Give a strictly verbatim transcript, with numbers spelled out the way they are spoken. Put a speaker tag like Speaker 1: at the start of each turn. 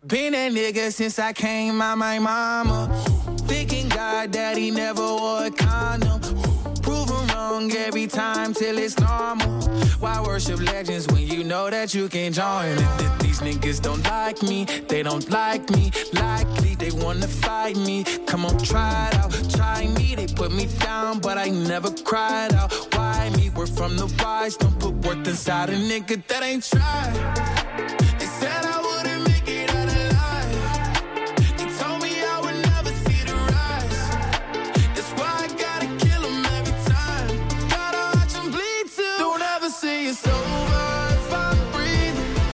Speaker 1: Been that nigga since I came out my mama. Thinking God that he never wore a condom. Proven wrong every time till it's normal. Why worship legends when you know that you can join? These niggas don't like me, they don't like me. Likely they wanna fight me. Come on, try it out, try me. They put me down, but I never cried out. Why me? We're from the wise, don't put worth inside a nigga that ain't tried. They said